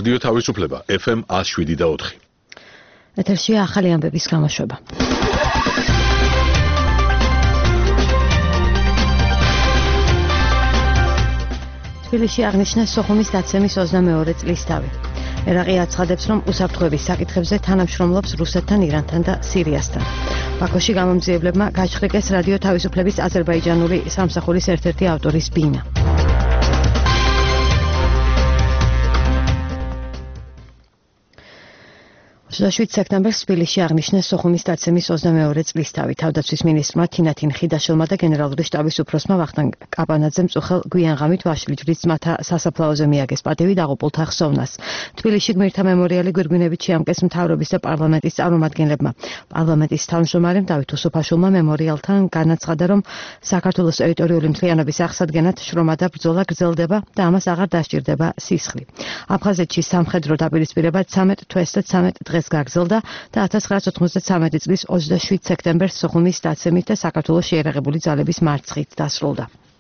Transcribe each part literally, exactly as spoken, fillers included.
რადიო თავისუფლება ეფ ემ one oh seven და four. ეთერშია ახალი ამბების გამოშვება. თბილისში აღნიშნეს სოხუმის დაცემის ოცდამეორე წლისთავი. ერაყი აცხადებს, რომ უსაფრთხოების საკითხებზე თანამშრომლობს რუსეთთან, ირანთან და სირიასთან. ბაქოში გამომძიებლებმა გაჩხრიკეს რადიო თავისუფლების აზერბაიჯანული სამსახურის ერთ-ერთი ავტორის ბინა. ოცდაშვიდ სექტემბერს თბილისში აღნიშნეს სოხუმის დაცემის ოცდამეორე წლისთავი. თავდაცვის მინისტრმა თინათინ ხიდაშელმა და გენერალური შტაბის უფროსმა ვახტანგ კაპანაძემ წუხელ გვიანღამით ვაშლიჯვრის ძმათა სასაფლაოზე მიაგეს პატივი დაღუპულთა ხსოვნას. თბილისში გმირთა მემორიალი გვირგვინებით შეამკეს მთავრობის და პარლამენტის წარმომადგენლებმა. პარლამენტის თავმჯდომარემ დავით უსუფაშვილმა მემორიალთან განაცხადა, რომ საქართველოს ტერიტორიული მთლიანობის აღსადგენად შრომა და ბრძოლა გრძელდება და ამას აღარ დასჭირდება სისხლი. აფხაზეთში სამხედრო დაპირისპირება ცამეტ თვეს და ცამეტ დღეს გაგრძელდა და ათას ცხრაასი ოცდათვრამეტი წლის ოცდაშვიდ სექტემბერს სოხუმის დაცემით და საქართველოს შეიარაღებული ძალების მარცხით დასრულდა.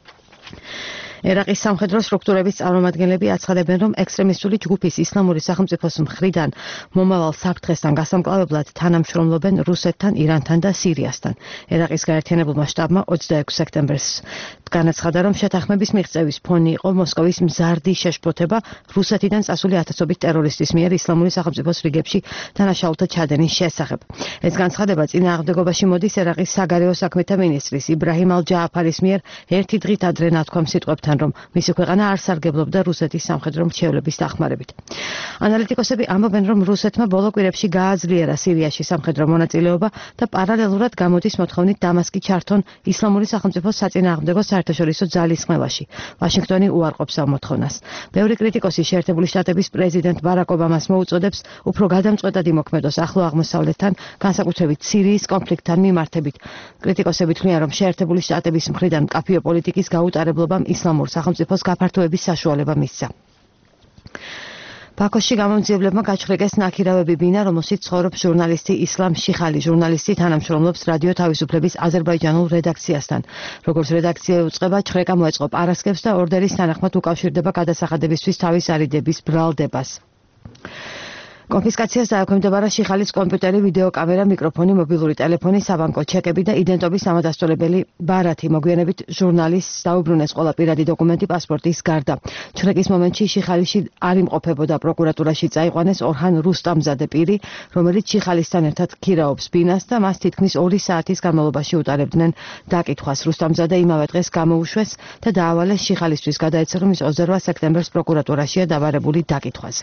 ერაყის სამხედრო სტრუქტურების წარმომადგენლები აცხადებენ, რომ ექსტრემისტული ჯგუფის ისლამური სახელმწიფოს მხრიდან მომავალ საფრთხესთან გასამკლავებლად თანამშრომლობენ რუსეთთან, ირანთან და სირიასთან. ერაყის გაერთიანებულმა შტაბმა ოცდაექვსი სექტემბერს განაცხადა, რომ შეთანხმების მიღწევის ფონი იყო მოსკოვის მზარდი შეშფოთება რუსეთიდან წასული ათასობით ტერორისტის მიერ ისლამური სახელმწიფოს რიგებში დანაშაულთა ჩადენის შესახებ. ეს განცხადება წინააღმდეგობაში მოდის ერაყის საგარეო საქმეთა მინისტრის იბრაჰიმ ალ-ჯააფარის მიერ ერთი დღით ადრე ნათქვამ სიტყვებთან, რომ მისი ქვეყანა არ სარგებლობდა რუსეთის სამხედრო მრჩევლების დახმარებით. ანალიტიკოსები ამბობენ, რომ რუსეთმა ბოლო კვირებში გააძლიერა სირიაში სამხედრო მონაწილეობა და პარალელურად გამოდის მოთხოვნით დამასკი ჩართონ ისლამური სახელმწიფოს საწინააღმდეგო საერთაშორისო ძალისხმევაში. ვაშინგტონი უარყოფს ამ მოთხოვნას. ბევრი კრიტიკოსი შეერთებული შტატების პრეზიდენტ ბარაკ ობამას მოუწოდებს უფრო გადამწყვეტად იმოქმედოს ახლო აღმოსავლეთთან, განსაკუთრებით სირიის კონფლიქტთან მიმართებით. კრიტიკოსები თვლიან, რომ შეერთებული შტატების მხრიდან მკაფიო პოლიტიკის გაუტარებლობამ ისლამურ სახელმწიფოს გაფართოების საშუალება მისცა. ბაქოში გამომძიებლებმა გაჩხრიკეს ნაქირავები ბინა, რომელშიც ცხოვრობს ჟურნალისტი ისლამ შიხალი. ჟურნალისტი თანამშრომლობს რადიო თავისუფლების აზერბაიჯანულ რედაქციასთან. როგორც რედაქცია უწყება, ჩხრეკა მოეწყო პარასკევს და ორდერის თანახმად უკავშირდება გადასახადებისთვის თავის არიდების ბრალდებას. კონფისკაციას დაექვემდებარა შიხალის კომპიუტერი, ვიდეოკამერა, მიკროფონი, მობილური ტელეფონი, საბანკო ჩეკები და იდენტობის ამადასტურებელი ბარათი. მოგვიანებით ჟურნალისტს დაუბრუნეს ყველა პირადი დოკუმენტი პასპორტის გარდა. ჩხრეკის მომენტში შიხალიში არ იმყოფებოდა. პროკურატურაში წაიყვანეს ორჰან რუსტამზადე პირი, რომელიც შიხალისთან ერთად ქირაობს ბინას და მას თითქმის ორი საათის განმავლობაში უტარებდნენ დაკითხვას. რუსტამზადე იმავე დღეს გამოუშვეს და დაავალეს შიხალისთვის. გადაეცა, რომ ის ოცდარვა სექტემბერს პროკურატურაშია დაბარებული დაკითხვაზე.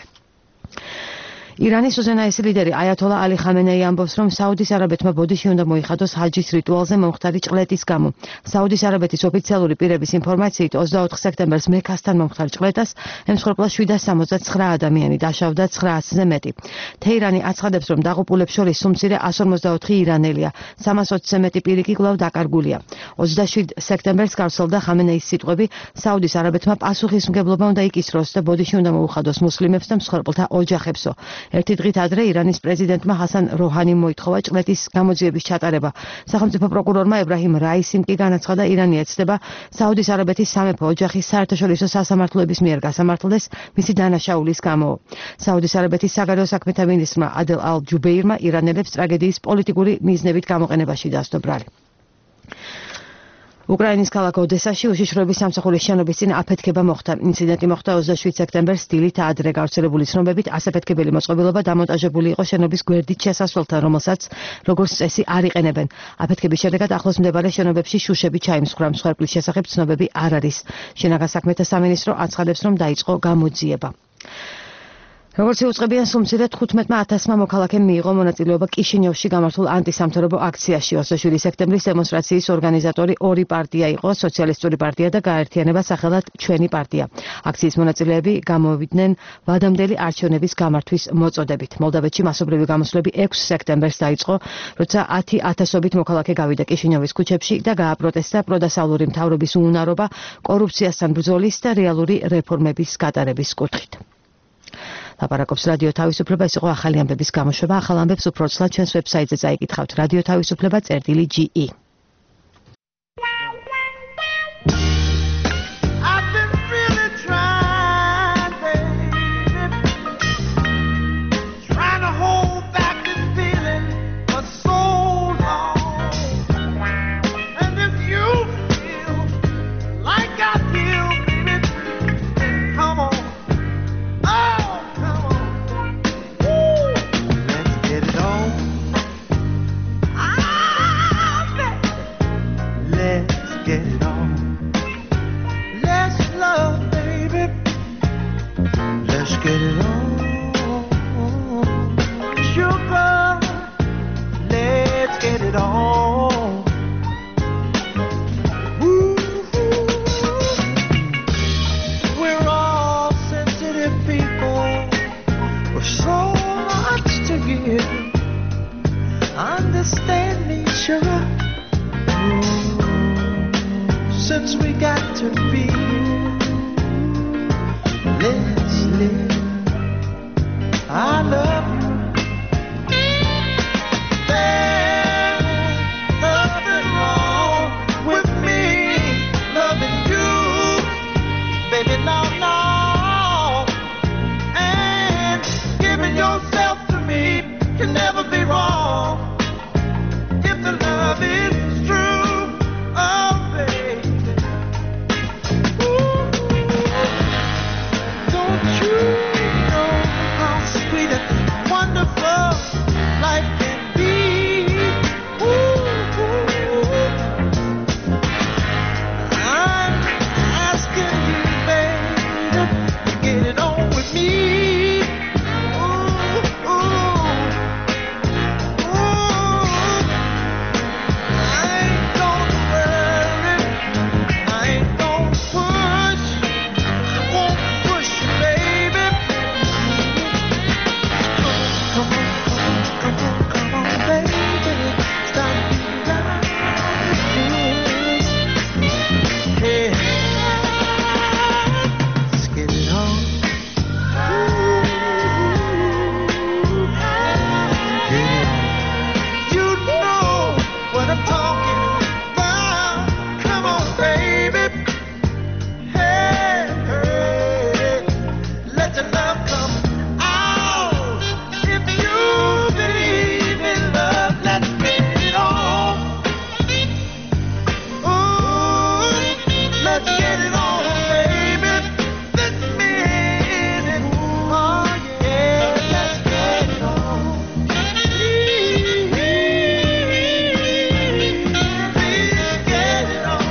ირანის უზენაესი ლიდერი აიათოლა ალი ხამენეი ამბობს, რომ საუდის არაბეთმა ბოდიში უნდა მოიხადოს ჰაჯის რიტუალზე მომხდარი ჭყლეტის გამო. საუდის არაბეთის ოფიციალური პირების ინფორმაციით ოცდაოთხ სექტემბერს მექასთან მომხდარ ჭყლეტას ემსხვერპლა შვიდას სამოცდათსხრა ადამიანი, დაშავდა ცხრაასზე მეტი. თეირანი აცხადებს, რომ დაღუპულებს შორის სუმცირე εκατს ორმოცდაოთხი ირანელია, სამას ოცზე მეტი პირი კი კვლავ დაკარგულია. ოცდაშვიდ სექტემბერს გავრცელდა ხამენეის სიტყვები, საუდის არაბეთმა პასუხისმგებლობა უნდა იკისროს და ბოდიში უნდა მოუხადოს მუსლიმებს და მსხვერპლთა ოჯახებსო. ერთი დღით ადრე ირანის პრეზიდენტმა ჰასან როჰანიმ მოითხოვა ჭყლეტის გამოძიების ჩატარება. სახელმწიფო პროკურორმა ებრაჰიმ რაისიმ კი განაცხადა, ირანი ეცდება საუდის არაბეთის სამეფო ოჯახის საერთაშორისო სასამართლოების მიერ გასამართლდეს მისი დანაშაულის გამო. საუდის არაბეთის საგარეო საქმეთა მინისტრმა ადელ ალ-ჯუბეირმა ირანელებს ტრაგედიის პოლიტიკური მიზნებით გამოყენებაში დასდო ბრალი. უკრაინის ქალაქ ოდესაში უშიშროების სამსახურის შენობის წინ აფეთქება მოხდა. ინციდენტი მოხდა ოცდაშვიდ სექტემბერს დილით ადრე. გავრცელებული ცნობებით ასაფეთქებელი მოწყობილობა დამონტაჟებული იყო შენობის გვერდით შესასვლელთან, რომელსაც როგორც წესი არ იყენებენ. აფეთქების შედეგად ახლოს მდებარე შენობებში შუშები ჩაიმსხვრა. მსხვერპლის შესახებ ცნობები არ არის. შინაგან საქმეთა სამინისტრო აცხადებს, რომ დაიწყო გამოძიება. როგორც იუწყებიან, სუმცირე თხუთმეტმა ათასმა მოქალაქემ მიიღო მონაწილეობა კიშინიოვში გამართულ ანტისამთავრობო აქციაში. ოცდაშვიდი სექტემბრის დემონსტრაციის ორგანიზატორი ორი პარტია იყო, სოციალისტური პარტია და გაერთიანება სახელად ჩვენი პარტია. აქციის მონაწილეები გამოვიდნენ ვადამდელი არჩევნების გამართვის მოწოდებით. მოლდავეთში მასობრივი გამოსვლები ექვსი სექტემბერს დაიწყო, როცა ათი ათასობით მოქალაქე გავიდა კიშინიოვის ქუჩებში და გააპროტესტა პროდასავლური მთავრობის უუნარობა, კორუფციასთან ბრძოლის და რეალური რეფორმების გატარების კუთხით. ლაპარაკობს რადიო თავისუფლება, ეს იყო ახალი ამბების გამოშვება. ახალ ამბებს უფრო ცლად ჩვენს ვებსაიტზე წაიკითხავთ რადიო თავისუფლება წერტილი ჯი ი. since we got to be. Let's live. I love you. There's nothing wrong with me loving you, baby. No, no. And giving yourself to me can never be wrong if the love is true. Oh, baby. Ooh. Don't you know how sweet and wonderful life can be? Ooh, ooh. I'm asking you, baby, to get it on with me. Ooh, ooh, ooh. I ain't gonna worry, I ain't gonna push, I won't push you, baby. Come on, come on, come on, baby, stop beating around the bush. Hey, let's get it on. Ooh, get it on. You know what I'm talking about. Come on, baby. Hey, hey, let your love come out. If you believe in love, let's get it on. Ooh, let's get it on, baby. This minute. Oh, yeah, let's get it on. Please, please get it on.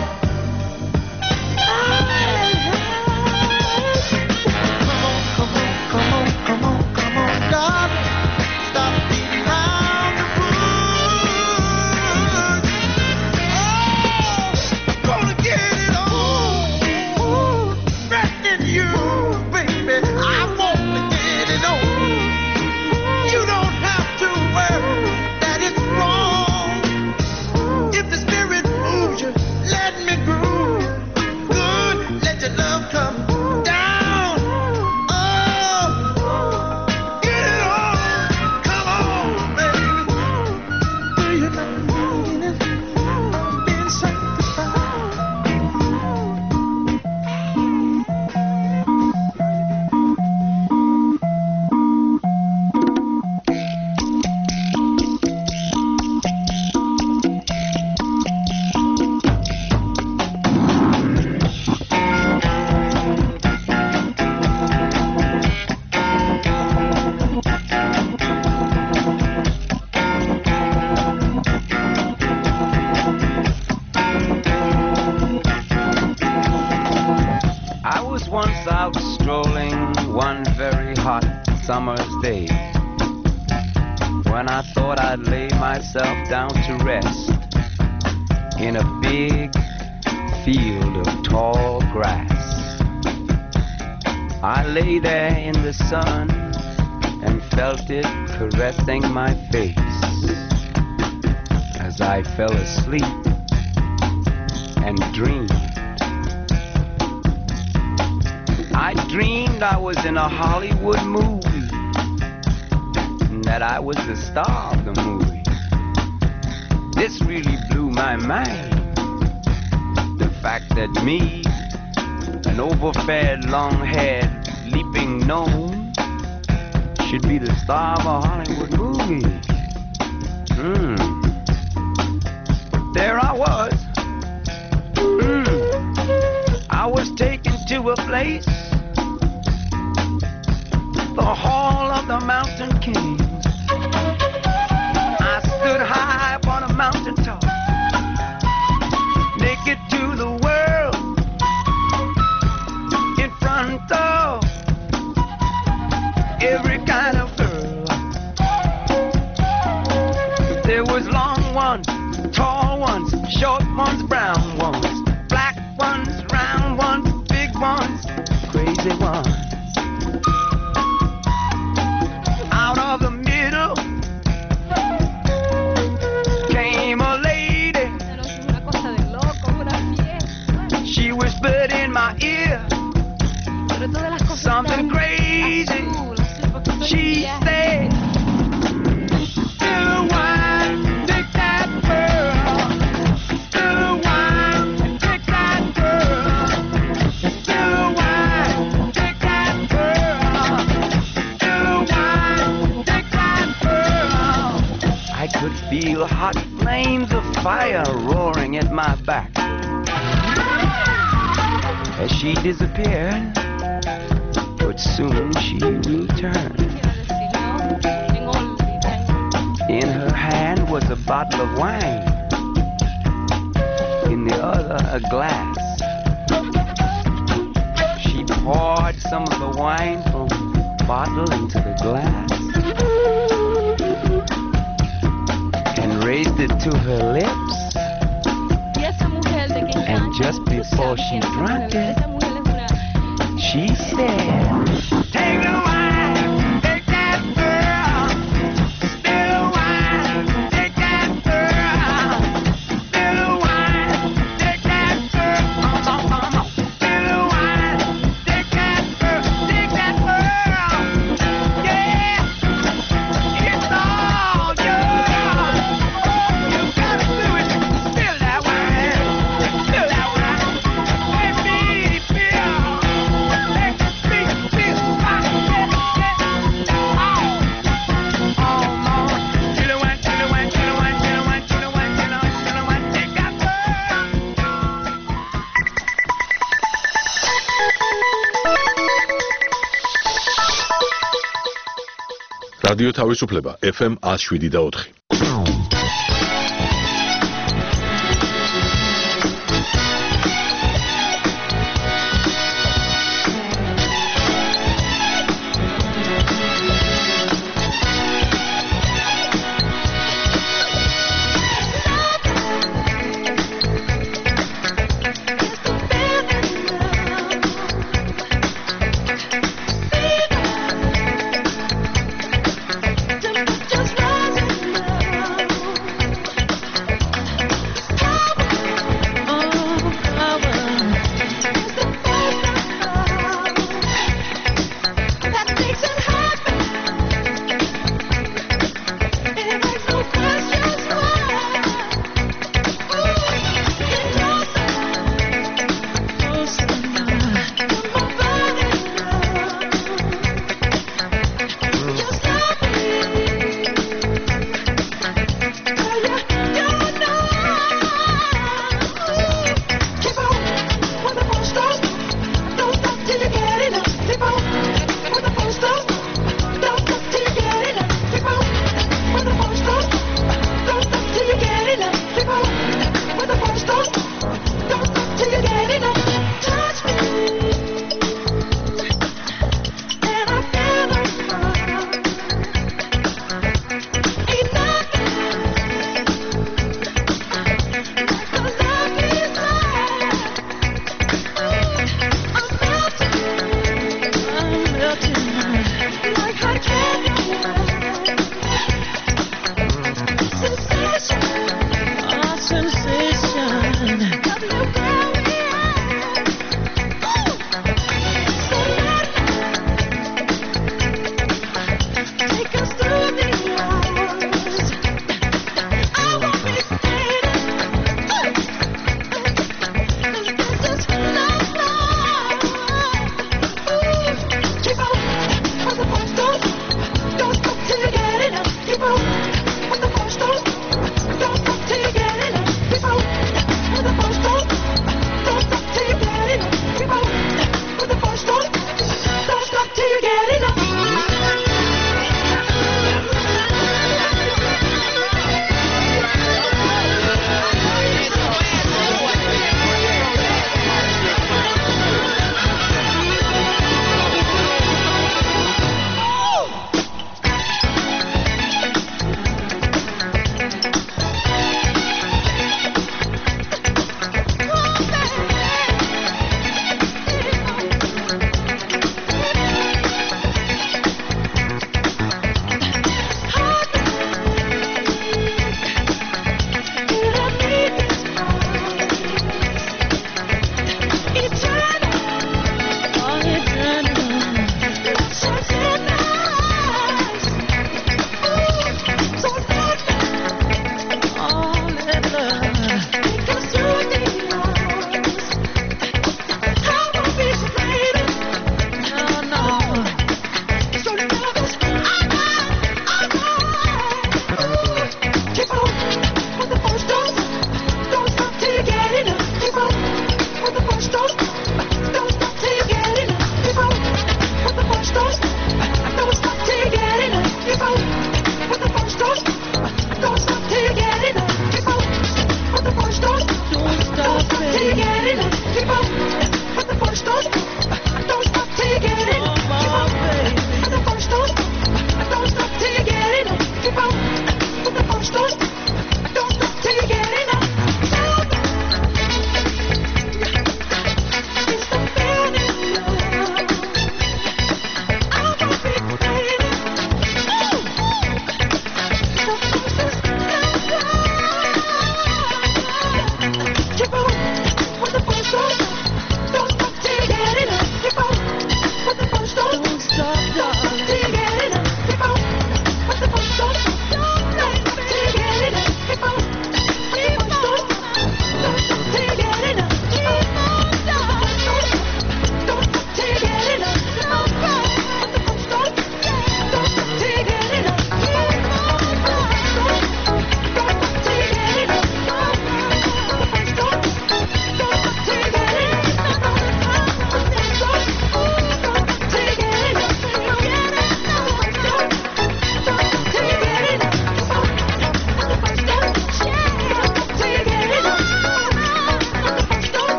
Come on, come on, come on, come on, come on, darling. Stop beating around the bush. Oh, gonna get it on. Ooh, resting you, baby. I want to get it on. You don't have to worry that it's wrong. If the spirit moves you, let me groove. Good, let your love come down. Oh, get it on. Come on, baby. Do you know it? I'm being sanctified. I was once out strolling one very hot summer's day, when I thought I'd lay myself down to rest in a big field of tall grass. I lay there in the sun and felt it caressing my face as I fell asleep and dreamed. I dreamed I was in a Hollywood movie, and that I was the star of the movie. This really blew my mind. The fact that me, an overfed, long-haired, leaping gnome, should be the star of a Hollywood movie. Hmm. There I was. Hmm. I was taken to a place, the Hall of the Mountain Kings. I stood high upon a mountain top, naked to the world, in front of every kind of girl. There was long ones, tall ones, short ones, brown ones, black ones, round ones, big ones, crazy ones. Out of the middle came a lady whispered in my ear something crazy. She said, still wine, take that girl. Still wine, take that girl. Still wine, take that girl. Still wine, take that girl. I could feel hot flames of fire roaring at my back. As she disappeared, but soon she returned. In her hand was a bottle of wine, in the other a glass. She poured some of the wine from the bottle into the glass and raised it to her lips. And just before she drank it, she said, take the wine, take that girl. Still wine, take that girl. Still wine, take that girl. Still wine, take that girl. Take that girl. Yeah, it's all yours. You gotta do it. Spill that wine. Spill that wine. Let me feel. Let me feel. I get it. Oh, oh, more. You know what? You know what? You know what? You know what? You know what? You know what? You know what? Take that girl. რადიო თავისუფლება ეფ ემ one oh seven და four. Just rising up.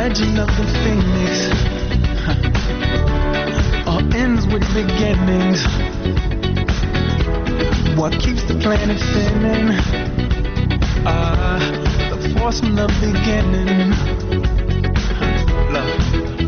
legend of the phoenix all ends with beginnings. What keeps the planet spinning? Ah, the force from the beginning. Love.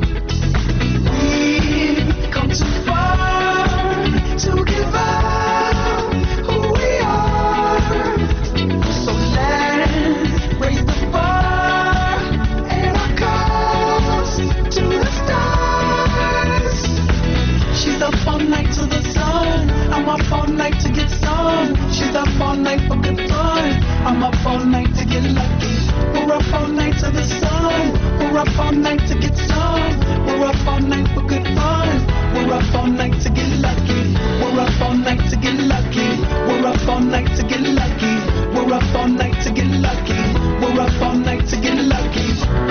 We've come too far to give up who we are. So let's raise the bar and our cause to the stars. She's up all night to the sun. I'm up all night to get some. She's up all night for good fun. I'm up all night to get lucky. We're up all night to the sun. We're up all night to get some. We're up all night for good fun. We're up all night to get lucky. We're up all night to get lucky. We're up all night to get lucky. We're up all night to get lucky. We're up all night to get lucky.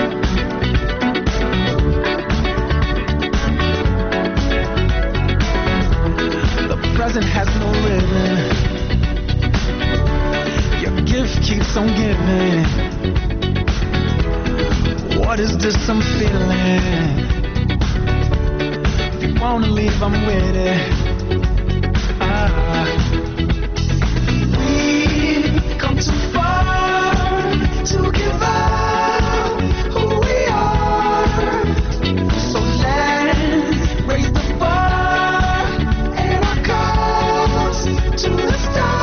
The present has no ribbon. Your gift keeps on giving. What is this I'm feeling? If you wanna leave, I'm with it. Ah. We've come too far to give up who we are. So let's raise the bar and our cause to the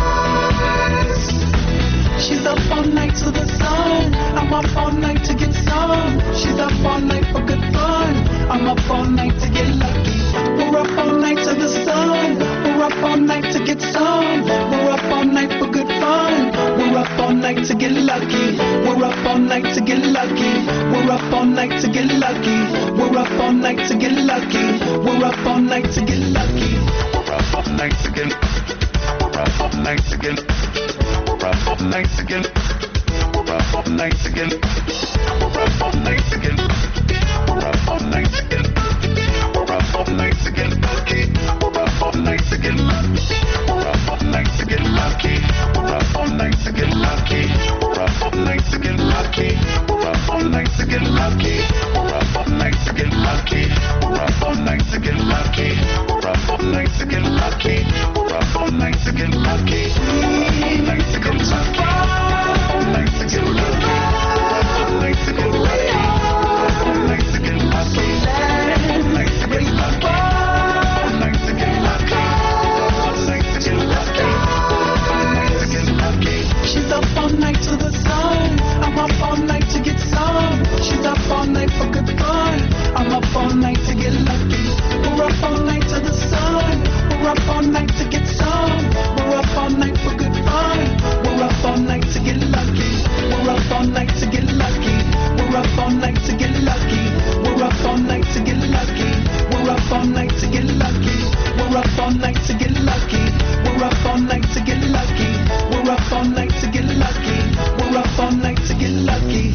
stars. She's up all night to the sun. I'm up all night to get some. She's up all night for good fun. I'm up all night to get lucky. We're up all night to the sun. We're up all night to get some. We're up all night for good fun. We're up all night to get lucky. We're up all night to get lucky. We're up all night to get lucky. We're up all night to get lucky. We're up all night to get lucky. We're up all night to get. We're up all night to get. We're up all night to get. We're up all night to get. We're up all night to get. We're up all night to get. We're up all night to get lucky. We're up all night to get lucky. We're up all night to get lucky. We're up all night to get lucky. We're up all night to get lucky. We're up all night to get lucky. We're up all night to get lucky. We're up all night to get lucky. We're up all night to get lucky. We're up all night to get lucky. We're up all night to get lucky. All night to get lucky. All night to get lucky. All night to get lucky. All night to get lucky. All night to get lucky. All night to get lucky. All night to get lucky. She's up all night to the sun. I'm up all night to get some. She's up all night for good fun. I'm up all night to get lucky. We're up all night to the sun. We're up all night to get some. We're up all night for good fun. We're up all night to get lucky. We're up all night to get lucky. We're up all night to get lucky. We're up all night to get lucky. We're up all night to get lucky. We're up all night to get lucky. We're up all night to get lucky. We're up all night to get lucky. We're up all night to get lucky.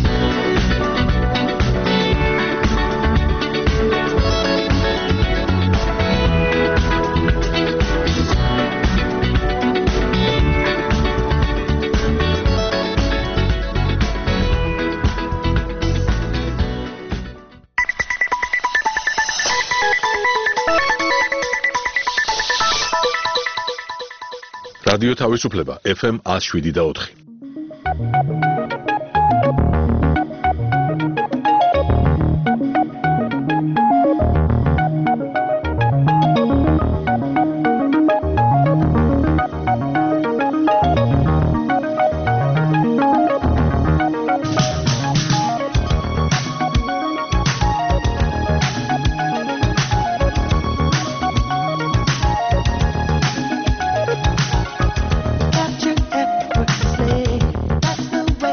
რადიო თავისუფლება ეფ ემ one oh seven და four. Got you effortlessly. That's the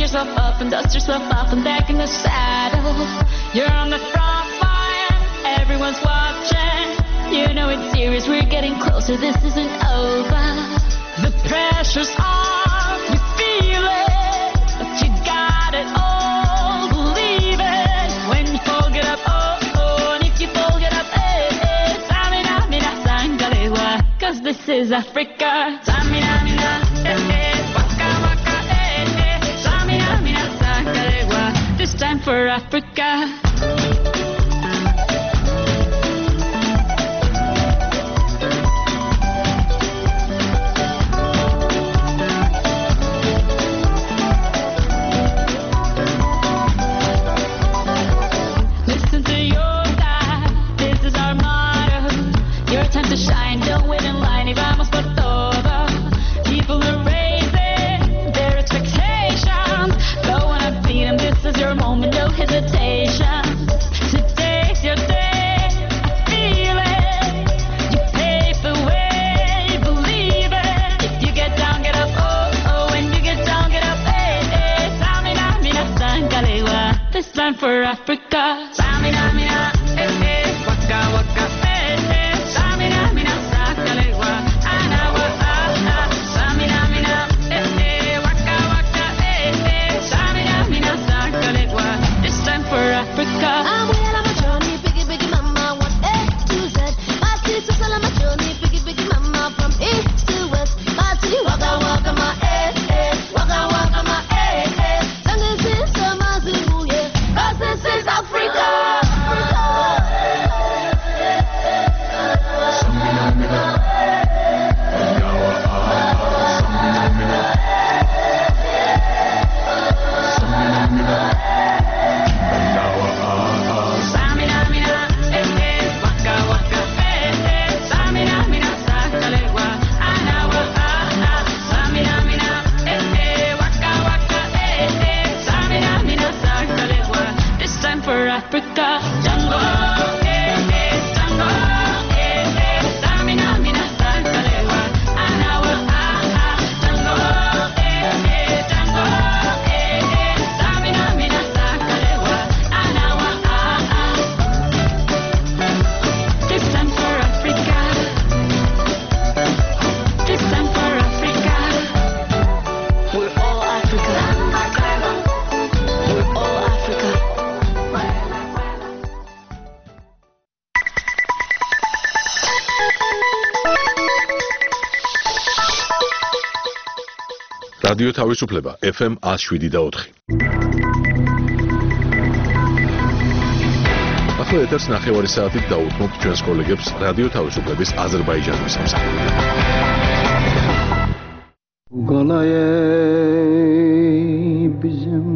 yourself up and dust yourself off and back in the saddle. You're on the front line, everyone's watching. You know it's serious, we're getting closer, this isn't over. The pressure's on, you feel it, but you got it all, believe it. When you fall, get up, oh, oh, and if you fall, get up, eh, eh. Samina, mina, sangalewa, cause this is Africa. Samina, mina, eh, eh, waka, waka, eh, eh. Samina, mina, sangalewa, this time for Africa. Shine, don't wait in line, y vamos por todo. People are raising their expectations. Go on and beat them, this is your moment, no hesitation. Today's your day, I feel it. You pave the way, believe it. If you get down, get up, oh, oh. When you get down, get up, eh, eh. Samina, mina, sangalewa, this time for Africa. Samina, mina, eh, eh. Waka, waka, eh, eh. I'm well on my journey, biggie, biggie mama, one A to Z. My sister's all on my journey, biggie, biggie mama, from east to west. My city, waka, waka, my eh, eh, waka, waka, my eh, eh. Song this is my Zulu, yeah, cause this is Africa. Africa, Jungle, eh, eh, Jungle, eh, eh, Samina, mina, sangalewa, Anawa, ah, ah, Jungle, eh, eh, Jungle, eh, eh, Samina, mina, sangalewa, Anawa, ah, ah. This time for Africa, this time for Africa. We're all Africa, we're all Africa. რადიო თავისუფლება ეფ ემ one oh seven და four. ახლა ეთერს ნახევარი საათით დაუთმობთ ჩვენს კოლეგებს რადიო თავისუფლების აზერბაიჯანის ამსახველი. Qalay bizim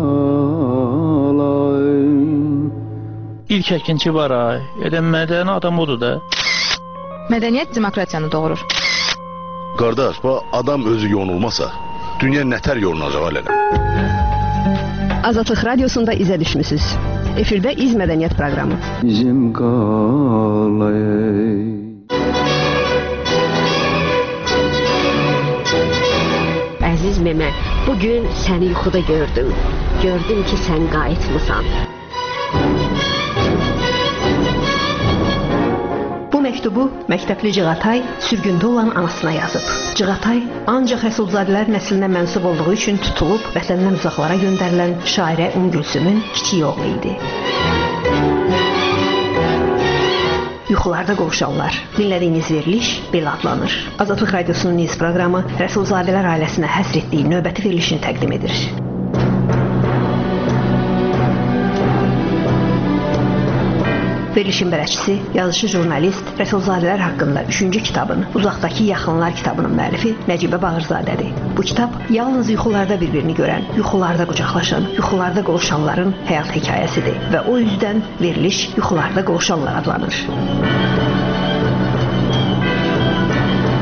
qalay. İlk əkinçi var ay. Elə mədəni adam odur da. Mədəniyyət demokratiyanı doğurur. Qardaş, bu adam özü yonulmasa, dünya nətər yolunacaq hələ? Azadlıq Radiosunda izə düşmüsünüz. Efirdə İz Mədəniyyət proqramı. Bizim qalay. Əziz Memə, bugün səni yuxuda gördüm. Gördüm ki, sən qayıtmısan. Bu məktubu məktəbli Cığatay sürgündə olan anasına yazıb. Cığatay ancaq Rəsulzadələr nəslinə mənsub olduğu üçün tutulub vətəndən uzaqlara göndərilən şairə Um Gülsümün kiçik oğlu idi. Yuxularda qovuşanlar. Dinlədiyiniz veriliş belə adlanır. Azadlıq Radiosunun Niz proqramı Rəsulzadələr ailəsinə həsr etdiyi növbəti verilişini təqdim edir. Verilişin bələdçisi, yazışı jurnalist Rəsulzadələr haqqında üçüncü kitabın Uzaqdakı Yaxınlar kitabının müəllifi Nəcibə Bağırzadədir. Bu kitab yalnız yuxularda bir-birini görən, yuxularda qucaqlaşan, yuxularda qovuşanların həyat hekayəsidir və o yüzdən veriliş yuxularda qovuşanlar adlanır.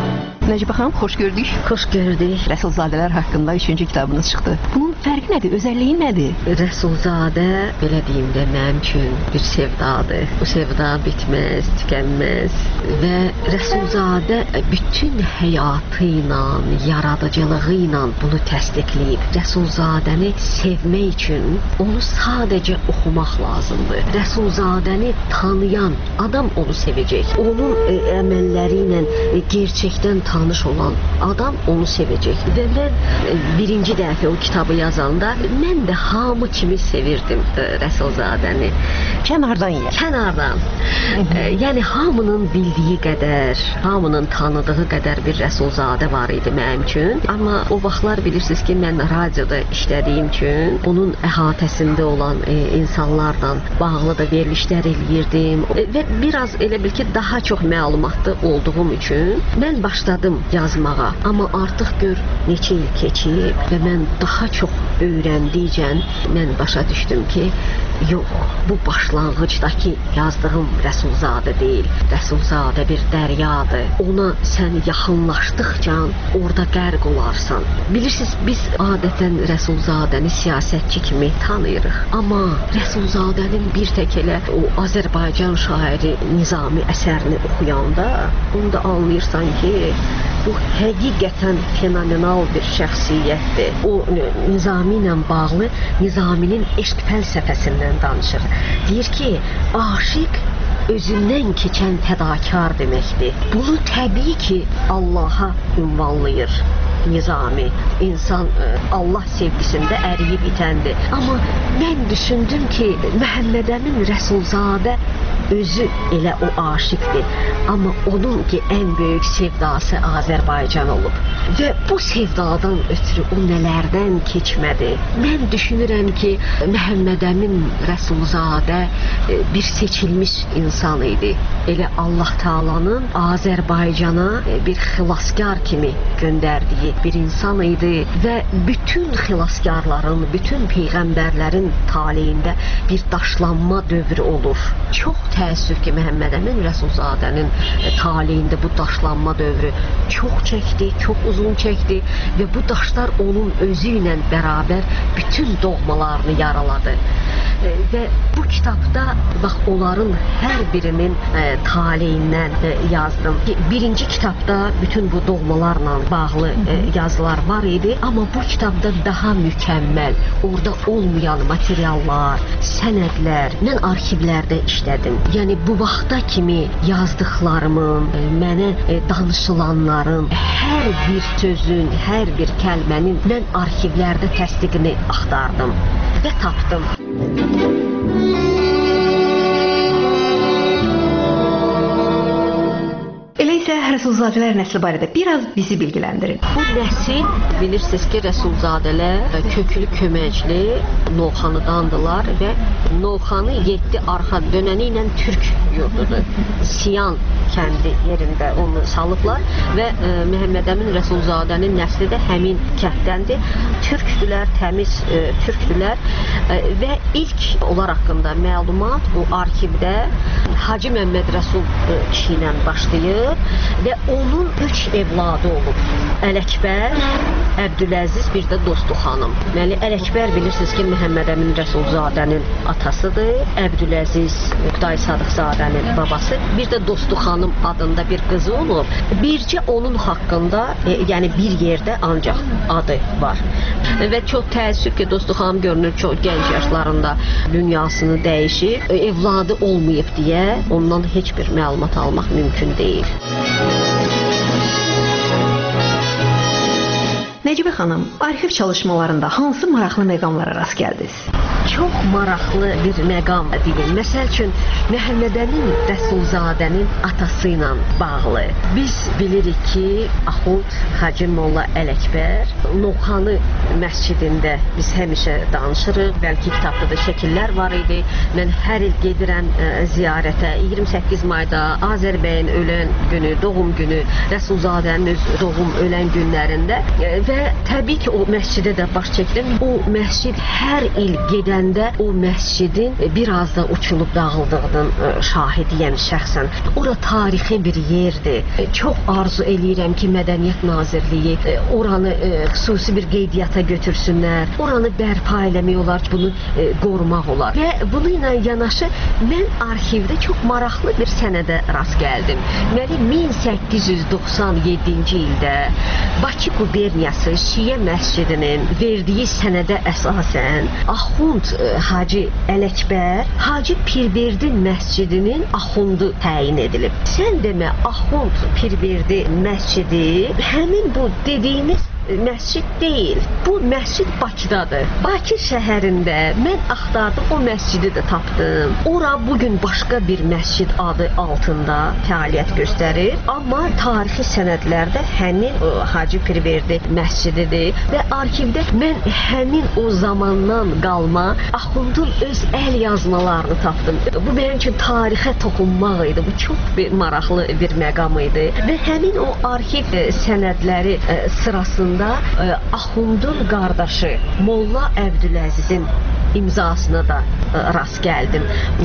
Nəcibə xanım, xoş gördük. Xoş gördük. Rəsulzadələr haqqında üçüncü kitabınız çıxdı. Bunun fərqi nədir, özəlliyi nədir? Rəsulzadə, belə deyim də, mənim üçün bir sevdadır. Bu sevda bitməz, tükənməz və Rəsulzadə bütün həyatı ilə, yaradıcılığı ilə bunu təsdiqləyib. Rəsulzadəni sevmək üçün onu sadəcə oxumaq lazımdır. Rəsulzadəni tanıyan adam onu sevəcək. Onun e, əməlləri ilə e, gerçəkdən tanış olan adam onu sevəcək. Və mən e, birinci dəfə o kitabı yazanda mən də hamı kimi sevirdim e, Rəsulzadəni. Kənardan yer. Kənardan. e, yəni hamının bildiyi qədər, hamının tanıdığı qədər bir Rəsulzadə var idi mənim üçün. Amma o vaxtlar bilirsiniz ki, mən radioda işlədiyim üçün onun əhatəsində olan e, insanlarla bağlı da verilişlər eləyirdim. E, və biraz elə bil ki, daha çox məlumatlı olduğum üçün mən başladım yazmağa. Amma artıq gör neçə il keçib və mən daha çox öyrəndikcə mən başa düşdüm ki, yox, bu başlanğıcdakı yazdığım Rəsulzadə deyil. Rəsulzadə bir dəryadır. Ona sən yaxınlaşdıqca orada qərq olarsan. Bilirsiniz, biz adətən Rəsulzadəni siyasətçi kimi tanıyırıq. Amma Rəsulzadənin bir tək elə o Azərbaycan şairi Nizami əsərini oxuyanda onu da anlayırsan ki, bu həqiqətən fenomenal bir şəxsiyyətdir. O Nizami ilə bağlı Nizaminin eşq fəlsəfəsindən danışır. Deyir ki, aşiq özündən keçən fədakar deməkdir. Bunu təbii ki, Allaha ünvanlayır Nizami. İnsan Allah sevgisində əriyib itəndir. Amma mən düşündüm ki, Məhəmməd Əmin Rəsulzadə özü elə o aşiqdir. Amma onun ki, ən böyük sevdası Azərbaycan olub. Və bu sevdadan ötürü o nələrdən keçmədi. Mən düşünürəm ki, Məhəmməd Əmin Rəsulzadə bir seçilmiş insan idi. Elə Allah Taalanın Azərbaycana bir xilaskar kimi göndərdiyi bir insan idi və bütün xilaskarların, bütün peyğəmbərlərin taleyində bir daşlanma dövrü olur. Çox təəssüf ki, Məhəmməd Əmin Rəsulzadənin taleyində bu daşlanma dövrü çox çəkdi, çox uzun çəkdi və bu daşlar onun özü ilə bərabər bütün doğmalarını yaraladı. Və bu kitabda bax, onların hər birinin e, taleyindən e, yazdım. Birinci kitabda bütün bu doğmalarla bağlı e, yazılar var idi, amma bu kitabda daha mükəmməl, orada olmayan materiallar, sənədlər, mən arxivlərdə işlədim. Yəni bu vaxta kimi yazdıqlarımın, e, mənə e, danışılanların, hər bir sözün, hər bir kəlmənin mən arxivlərdə təsdiqini axtardım və tapdım. Elə isə Rəsulzadələr nəsli barədə biraz bizi bilgiləndirin. Bu nəsil bilirsiniz ki, Rəsulzadələr köklü köməkli Novxanıdandılar və Novxanı yeddi arxa dönəni ilə Türk yurdudur. Siyan kəndi yerində onu salıblar və e, Məhəmməd Əmin Rəsulzadənin nəsli də həmin kətdəndir. Türkdülər, təmiz e, türkdülər e, və ilk onlar haqqında məlumat bu arxivdə Hacı Məmməd Rəsul e, kişi ilə başlayır və onun üç evladı olub. Ələkbər, Əbdüləziz, bir də Dostu xanım. Deməli, Ələkbər bilirsiniz ki, Məhəmməd Əmin Rəsulzadənin atasıdır. Əbdüləziz Oqtay Sadıqzadənin babası. Bir də Dostu xanım adında bir qızı olub. Bircə onun haqqında, e, yəni bir yerdə ancaq adı var. Və çox təəssüf ki, Dostu xanım görünür çox gənc yaşlarında dünyasını dəyişib. E, evladı olmayıb deyə ondan heç bir məlumat almaq mümkün deyil. Nəcibə xanım, arxiv çalışmalarında hansı maraqlı məqamlara rast gəldiniz? Çox maraqlı bir məqam deyil. Məsəl üçün, Məhəmməd Əmin Rəsulzadənin atası ilə bağlı. Biz bilirik ki, Axund Hacı Molla Ələkbər Novxanı məscidində biz həmişə danışırıq. Bəlkə kitabda da şəkillər var idi. Mən hər il gedirəm ə, ziyarətə. iyirmi səkkiz mayda Azərbəyin ölən günü, doğum günü, Rəsulzadənin öz doğum ölən günlərində ə, və Və təbii ki, o məscidə də baş çəkdim. O məscid hər il gedəndə o məscidin biraz da uçulub dağıldığının şahidiyəm şəxsən. Ora tarixi bir yerdir. Çox arzu eləyirəm ki, Mədəniyyət Nazirliyi oranı xüsusi bir qeydiyyata götürsünlər. Oranı bərpa eləmək olar, bunu qorumaq olar. Və bunu ilə yanaşı mən arxivdə çox maraqlı bir sənədə rast gəldim. Deməli, min səkkiz yüz doxsan yeddinci ildə Bakı quberniyası Şiə məscidinin verdiyi sənədə əsasən Axund Hacı Ələkbər Hacı Pirberdin məscidinin axundu təyin edilib. Sən demə, Axund Pirberdi məscidi həmin bu dediyimiz məscid deyil. Bu məscid Bakıdadır. Bakı şəhərində mən axtardım, o məscidi də tapdım. Ora bugün başqa bir məscid adı altında fəaliyyət göstərir. Amma tarixi sənədlərdə həmin o, Hacı Pirverdi məscididir və arxivdə mən həmin o zamandan qalma Axundun öz əl yazmalarını tapdım. Bu mənim üçün tarixə toxunmaq idi. Bu çox bir maraqlı bir məqam idi və həmin o arxiv e, sənədləri e, sırasında Axundun qardaşı Molla Əbdüləzizin imzasına da rast gəldim.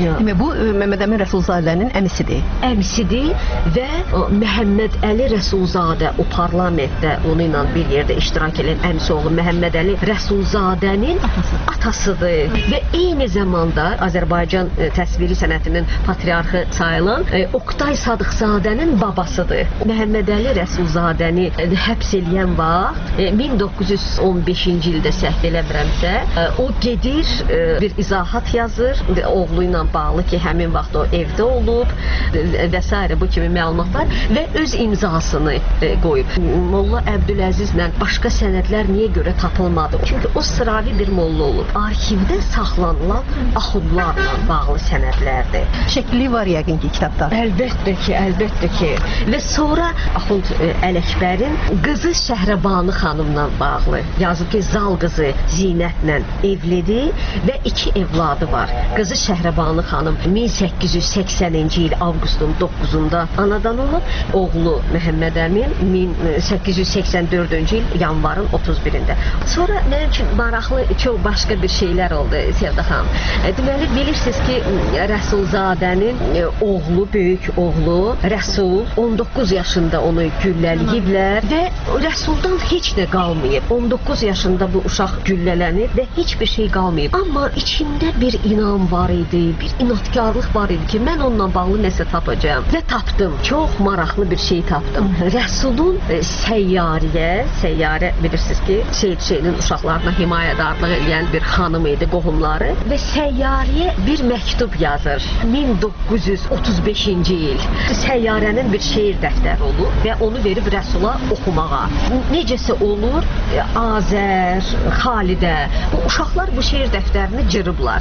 Bu Məhəmməd Əmin Rəsulzadənin əmisidir. Əmisidir və Məhəmməd Əli Rəsulzadə o parlamentdə onu ilə bir yerdə iştirak edən əmisi oğlu Məhəmməd Əli Rəsulzadənin atasıdır və eyni zamanda Azərbaycan təsviri sənətinin patriarxı sayılan Oqtay Sadıqzadənin babasıdır. Məhəmməd Əli Rəsulzadəni həbs eləyən vaxt min doqquz yüz on beşinci ildə səhv eləmirəmsə, o gedir bir izahat yazır oğlu ilə bağlı ki, həmin vaxt o evdə olub və s. bu kimi məlumatlar və öz imzasını qoyub. Molla Əbdüləzizlə başqa sənədlər niyə görə tapılmadı? Çünki o sıravi bir molla olub. Arxivdə saxlanılan axundlarla bağlı sənədlərdir. Şəkli var yəqin ki, kitabda. Əlbəttə ki, əlbəttə ki. Və sonra Axund Ələkbərin qızı Şəhrəbanu xanımla bağlı yazıb ki, Zal qızı Zinətlə evlidir və iki evladı var. Qızı Şəhrəbanu xanım min səkkiz yüz səksəninci il avqustun doqquzunda anadan olub, oğlu Məhəmməd Əmin min səkkiz yüz səksən dördüncü il yanvarın otuz birində. Sonra mənim üçün maraqlı çox başqa bir şeylər oldu Sevda xanım. Deməli, bilirsiniz ki, Rəsulzadənin oğlu, böyük oğlu Rəsul on doqquz yaşında onu güllələyiblər və Rəsuldan heç nə qalmayıb. on doqquz yaşında bu uşaq güllələnib və heç bir şey qalmayıb. Amma içində bir inam var idi, bir inatkarlıq var idi ki, mən onunla bağlı nəsə tapacağam. Və tapdım. Çox maraqlı bir şey tapdım. Rəsulun e, səyyariyə, səyyarə bilirsiniz ki, Seyid Hüseynin uşaqlarına himayədarlıq edən bir xanım idi, qohumları və səyyariyə bir məktub yazır. min doqquz yüz otuz beşinci il. Səyyarənin bir şeir dəftəri olur və onu verib Rəsula oxumağa. Necəsə olur, e, Azər, Xalidə, bu uşaqlar bu şeir dəftərini cırıblar.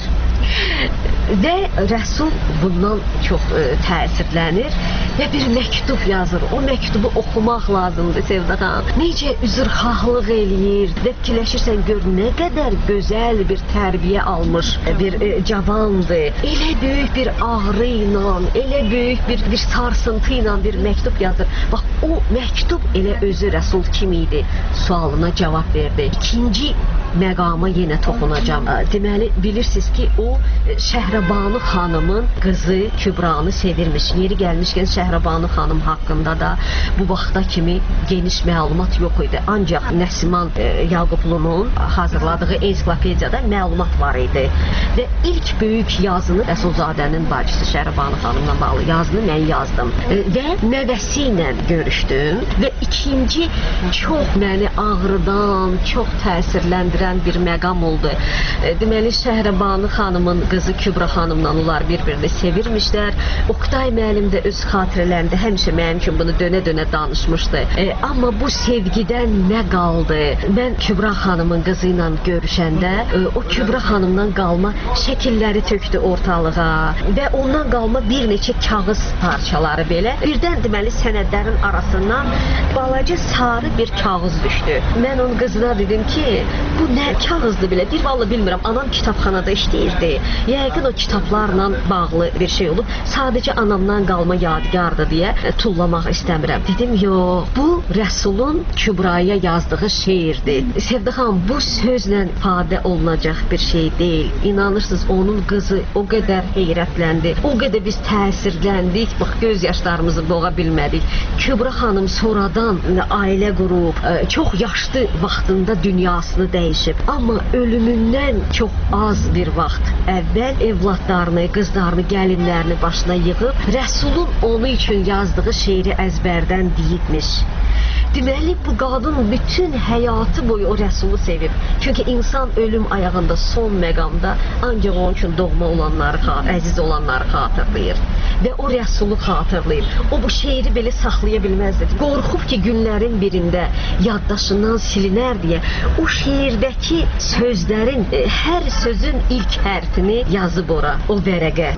Və Rəsul bundan çox e, təsirlənir və bir məktub yazır. O məktubu oxumaq lazımdır Sevda xanım. Necə üzrxahlıq eləyir və fikirləşirsən, gör nə qədər gözəl bir tərbiyə almış bir e, cavandır. Elə böyük bir ağrı ilə, elə böyük bir, bir sarsıntı ilə bir məktub yazır. Bax, o məktub elə özü Rəsul kim idi sualına cavab verdi. İkinci məqama yenə toxunacam. Deməli, bilirsiniz ki, o Şəhrəbanu xanımın qızı Kübranı sevirmiş. Yeri gəlmişkən Şəhrəbanu xanım haqqında da bu vaxta kimi geniş məlumat yox idi. Ancaq Nəsiman e, Yaqublu'nun hazırladığı ensiklopediyada məlumat var idi. Və ilk böyük yazını Rəsulzadənin bacısı Şəhrəbanu xanımla bağlı yazını mən yazdım. E, və nəvəsi ilə görüşdüm və ikinci çox məni ağrıdan, çox təsirləndirən bir məqam oldu. E, deməli, Şəhrəbanu xanımın qızı Kübra xanımla onlar bir-birini sevirmişlər. Oqtay müəllim də öz xatirələrində həmişə mənim üçün bunu dönə-dönə danışmışdı. E, amma bu sevgidən nə qaldı? Mən Kübra xanımın qızı ilə görüşəndə e, o Kübra xanımdan qalma şəkilləri tökdü ortalığa və ondan qalma bir neçə kağız parçaları belə. Birdən deməli sənədlərin arasından balaca sarı bir kağız düşdü. Mən onun qızına dedim ki, bu nə kağızdı belə. Bir vallahi bilmirəm. Anam kitabxanada işləyirdi. Yəqin o kitablarla bağlı bir şey olub. Sadəcə anamdan qalma yadigardır deyə tullamaq istəmirəm. Dedim, yox, bu Rəsulun Kübraya yazdığı şeirdir. Sevda xanım, bu sözlə ifadə olunacaq bir şey deyil. İnanırsınız, onun qızı o qədər heyrətləndi, o qədər biz təsirləndik, bax göz yaşlarımızı boğa bilmədik. Kübra xanım sonradan ailə qurub, çox yaşlı vaxtında dünyasını dəyişib. Amma ölümündən çox az bir vaxt əvvəl evladlarını, qızlarını, gəlinlərini başına yığıb, Rəsulun onu üçün yazdığı şeiri əzbərdən deyibmiş. Deməli, bu qadın bütün həyatı boyu o Rəsulu sevib. Çünki insan ölüm ayağında son məqamda ancaq onun üçün doğma olanları, əziz olanları xatırlayır. Və o Rəsulu xatırlayır. O bu şeiri belə saxlaya bilməzdi. Qorxub ki, günlərin birində yaddaşından silinər deyə o şeirdəki sözlərin, hər sözün ilk hərfini yazıb ora, o vərəqə.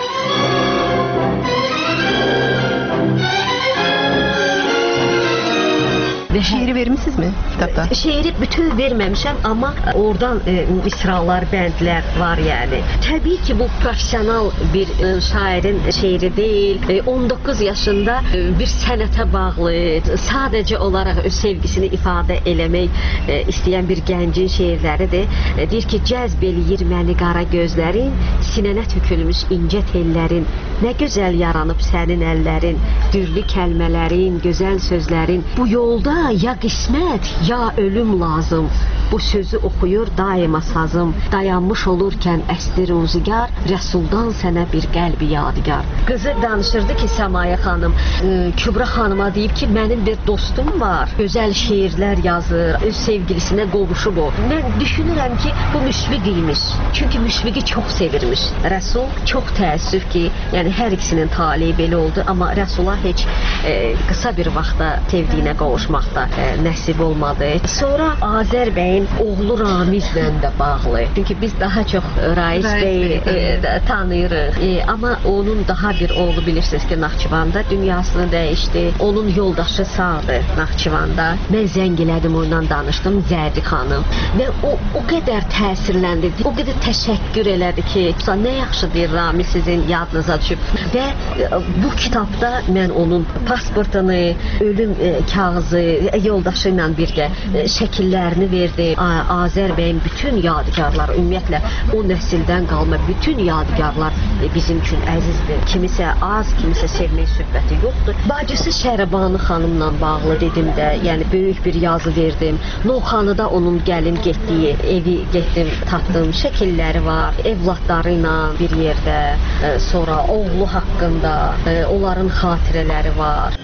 Ve şiiri vermişsiniz mi kitapta? Şiiri bütün verməmişəm, amma oradan e, misralar, bəndlər var yəni. Təbii ki, bu profesional bir e, şairin şeiri deyil. E, on doqquz yaşında e, bir sənətə bağlı, sadəcə olaraq öz sevgisini ifadə eləmək e, istəyən bir gəncin şeirləridir. E, deyir ki, cəzb eləyir məni qara gözlərin, sinənə tökülmüş incə tellərin, nə gözəl yaranıb sənin əllərin, dürlü kəlmələrin, gözəl sözlərin. Bu yolda ya qismət, ya ölüm lazım. Bu sözü oxuyur daima sazım. Dayanmış olurkən əsli ruzigar, Rəsuldan sənə bir qəlbi yadigar. Qızı danışırdı ki, Səmaya xanım, e, Kübra xanıma deyib ki, mənim bir dostum var, gözəl şeirlər yazır, öz sevgilisinə qovuşub o. Mən düşünürəm ki, bu Müşfiq imiş. Çünki Müşfiqi çox sevirmiş. Rəsul çox təəssüf ki, yəni hər ikisinin taleyi belə oldu, amma Rəsula heç e, qısa bir vaxtda sevdiyinə qovuşmaqda e, nəsib olmadı. Sonra Azər bəyin oğlu Ramizlə də bağlı. Çünki biz daha çox Rais bəyi e, tanıyırıq. E, amma onun daha bir oğlu bilirsiniz ki, Naxçıvanda dünyasını dəyişdi. Onun yoldaşı sağdır Naxçıvanda. Mən zəng elədim, onunla danışdım, Zərri xanım. Və o, o qədər təsirləndi, o qədər təşəkkür elədi ki, nə yaxşı deyir Ramiz sizin yadınıza düşüb. Və e, bu kitabda mən onun pasportunu, ölüm e, kağızı, e, yoldaşı ilə birgə e, şəkillərini verdi. Azər bəyin bütün yadigarları, ümumiyyətlə o nəsildən qalma bütün yadigarlar e, bizim üçün əzizdir. Kimisə az, kimisə sevmək söhbəti yoxdur. Bacısı Şərəbani xanımla bağlı dedim də, yəni böyük bir yazı verdim. Novxanıda onun gəlin getdiyi evi getdim, tapdım, şəkilləri var, evladları ilə bir yerdə, e, sonra oğlu haqqında, e, onların xatirələri var.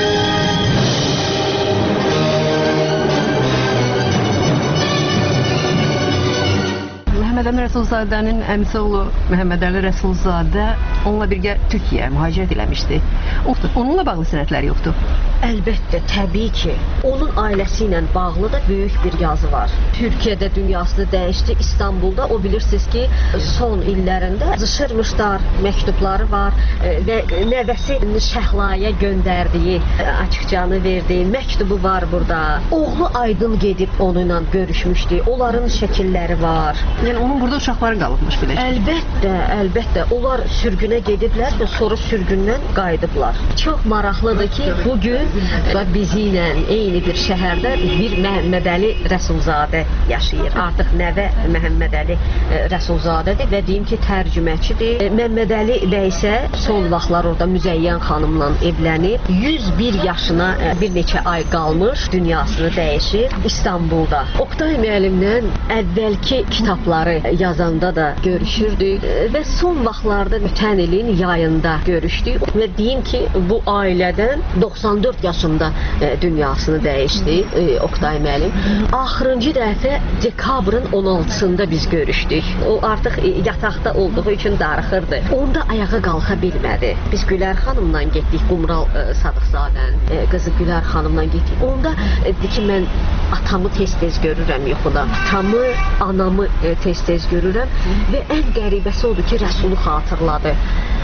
Məhəmməd Əmin Rəsulzadənin əmisi oğlu Məhəmməd Əli Rəsulzadə onunla birgə Türkiyəyə mühacirət eləmişdi. Onunla bağlı sənədləri yoxdur. Əlbəttə, təbii ki, onun ailəsi ilə bağlı da böyük bir yazı var. Türkiyədə dünyasını dəyişdi, İstanbulda o bilirsiniz ki, son illərində yazışırmışlar, məktubları var və nəvəsi Şəhlaya göndərdiyi açıqcanı verdi, məktubu var burada. Oğlu Aydın gedib onunla görüşmüşdü, onların şəkilləri var. Yəni onun burada uşaqları qalıbmış bilək. Əlbəttə, əlbəttə. Onlar sürgünə gediblər və sonra sürgündən qayıdıblar. Çox maraqlıdır ki, bugün bizi ilə eyni bir şəhərdə bir Məhəmməd Əli Rəsulzadə yaşayır. Artıq nəvə Məhəmməd Əli Rəsulzadədir və deyim ki, tərcüməçidir. Məhəmməd Əli bəy isə son vaxtlar orada Müzəyyən xanımla evlənib, yüz bir yaşına bir neçə ay qalmış, dünyasını dəyişir İstanbulda. Oktay müəllimlə əvvəlki kitabları yazanda da görüşürdük və son vaxtlarda ötən ilin yayında görüşdük və deyim ki, bu ailədən doxsan dörd yaşında e, dünyasını dəyişdi e, Oktay müəllim. Axırıncı dəfə dekabrın on altısında biz görüşdük. O artıq e, yataqda olduğu üçün darıxırdı. Onda ayağa qalxa bilmədi. Biz Gülər xanımla getdik, Qumral e, Sadıqzadənin e, qızı Gülər xanımla getdik. Onda e, dedi ki, mən atamı tez-tez görürəm yuxuda. Atamı, anamı e, tez-tez görürəm və ən qəribəsi odur ki, Rəsulu xatırladı.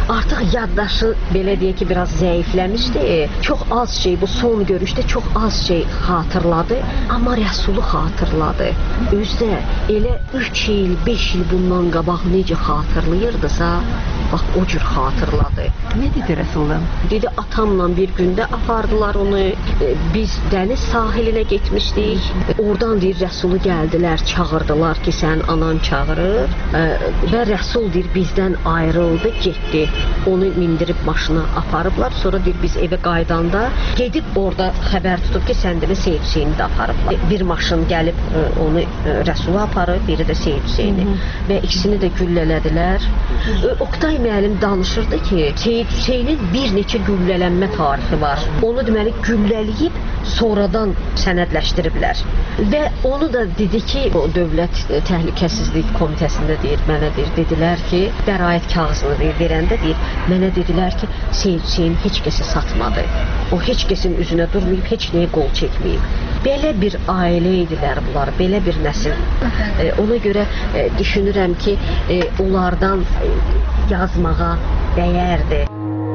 artıq yaddaşı belə deyək ki, biraz zəifləmişdi. Çox az şey, bu son görüşdə çox az şey xatırladı, amma Rəsulu xatırladı. Özdə elə üç il, beş il bundan qabaq necə xatırlayırdısa, bax o cür xatırladı. Nə dedi Rəsuldan? Dedi, atamla bir gündə apardılar onu, biz dəniz sahilinə getmişdik. Oradan deyir, Rəsulu gəldilər, çağırdılar ki, sən anan çağırır. Və Rəsul deyir, bizdən ayrıldı, getdi. Onu mindirib maşına aparıblar. Sonra deyir, biz evə qaydanda gedib orada xəbər tutub ki, sən demə Seyid Hüseyni də aparıblar. Bir maşın gəlib onu Rəsulu aparıb, biri də Seyid Hüseyni. Və ikisini də güllələdilər. Oqtay müəllim danışırdı ki, Seyid Hüseynin bir neçə güllələnmə tarixi var. Onu deməli güllələyib sonradan sənədləşdiriblər. Və onu da dedi ki, o Dövlət Təhlükəsizlik Komitəsində deyir, mənə deyir, dedilər ki, bəraət kağızını deyir, verəndə deyir, mənə dedilər ki, Seyid Hüseyin heç kəsi satmadı. O heç kəsin üzünə durmayıb, heç nəyə qol çəkməyib. Belə bir ailə idilər bunlar, belə bir nəsil. E, ona görə e, düşünürəm ki, e, onlardan e, yazmağa dəyərdi.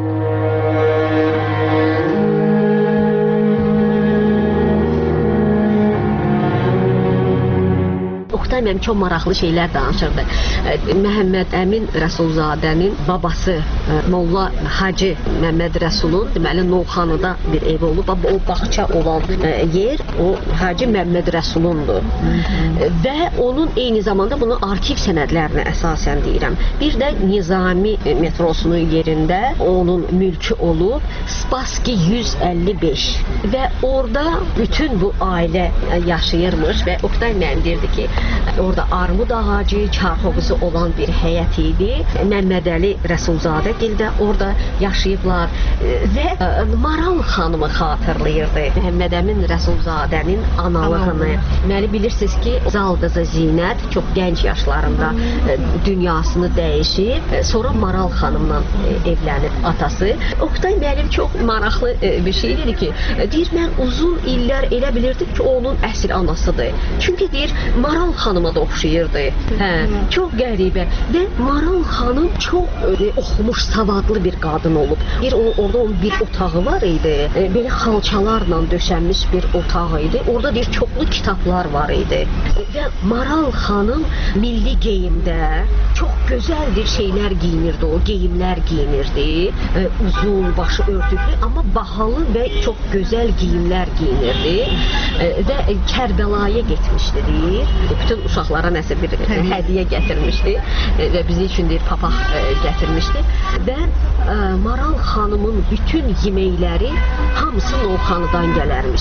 Oqtay mənim çox maraqlı şeylər danışırdı. Məhəmməd Əmin Rəsulzadənin babası Molla Hacı Məmməd Rəsulun deməli Novxanıda bir ev olub. O bağça olan yer o Hacı Məmməd Rəsulundur. Və onun eyni zamanda bunu arxiv sənədlərinə əsasən deyirəm. Bir də Nizami metrosunun yerində onun mülkü olub Spassky yüz əlli beş və orada bütün bu ailə yaşayırmış və Oqtay müəllim deyirdi ki, orada armud ağacı, çarxovuzu olan bir həyət idi. Məmmədəli Rəsulzadə gildə orada yaşayıblar və Maral xanımı xatırlayırdı. Məhəmməd Əmin Rəsulzadənin analığını. Deməli bilirsiniz ki, Zal qızı Zinət çox gənc yaşlarında dünyasını dəyişib, sonra Maral xanımla evlənib atası. Oqtay müəllim çox maraqlı bir şey dedi ki, deyir mən uzun illər elə bilirdim ki, onun əsl anasıdır. Çünki deyir Maral xanıma da oxşayırdı. Hə, çox qəribə. Və Maral xanım çox e, oxumuş, savadlı bir qadın olub. Bir o, orada onun bir otağı var idi. E, belə xalçalarla döşənmiş bir otağı idi. Orada bir çoxlu kitablar var idi. E, və Maral xanım milli geyimdə çox gözəl bir şeylər giyinirdi. O geyimlər giyinirdi. E, uzun, başı örtüklü, amma bahalı və çox gözəl geyimlər giyinirdi. E, və Kərbəlaya getmişdi deyir. Bütün uşaqlara nəsə bir hədiyyə gətirmişdi və bizim üçün deyir papaq gətirmişdi və Maral xanımın bütün yeməkləri hamısı Novxanıdan gələrmiş.